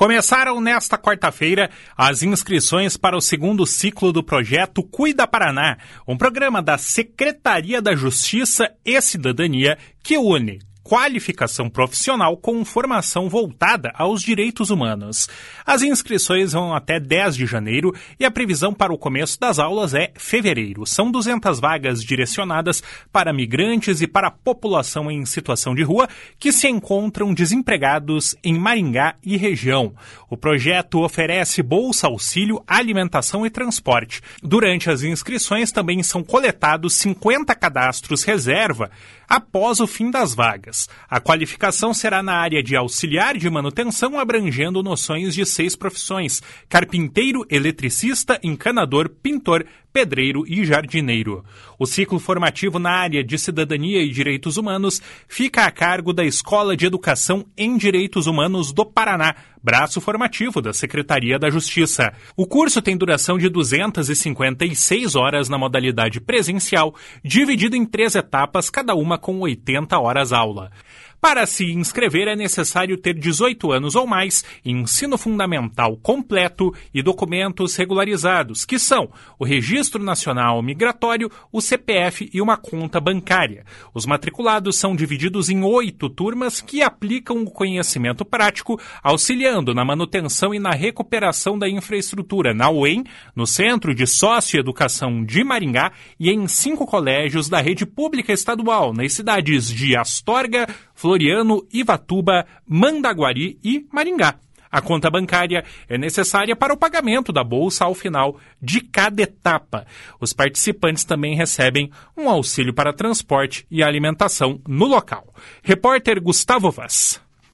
Começaram nesta quarta-feira as inscrições para o segundo ciclo do projeto Cuida Paraná, um programa da Secretaria da Justiça e Cidadania que une qualificação profissional com formação voltada aos direitos humanos. As inscrições vão até 10 de janeiro e a previsão para o começo das aulas é fevereiro. São 200 vagas direcionadas para migrantes e para a população em situação de rua que se encontram desempregados em Maringá e região. O projeto oferece bolsa, auxílio, alimentação e transporte. Durante as inscrições também são coletados 50 cadastros reserva após o fim das vagas. A qualificação será na área de auxiliar de manutenção, abrangendo noções de 6 profissões: carpinteiro, eletricista, encanador, pintor, pedreiro e jardineiro. O ciclo formativo na área de cidadania e direitos humanos fica a cargo da Escola de Educação em Direitos Humanos do Paraná, braço formativo da Secretaria da Justiça. O curso tem duração de 256 horas na modalidade presencial, dividido em 3 etapas, cada uma com 80 horas aula. Para se inscrever é necessário ter 18 anos ou mais, ensino fundamental completo e documentos regularizados, que são o Registro Nacional Migratório, o CPF e uma conta bancária. Os matriculados são divididos em 8 turmas que aplicam o conhecimento prático, auxiliando na manutenção e na recuperação da infraestrutura na UEM, no Centro de Socioeducação de Maringá e em 5 colégios da rede pública estadual, nas cidades de Astorga, Floriano, Ivatuba, Mandaguari e Maringá. A conta bancária é necessária para o pagamento da bolsa ao final de cada etapa. Os participantes também recebem um auxílio para transporte e alimentação no local. Repórter Gustavo Vaz.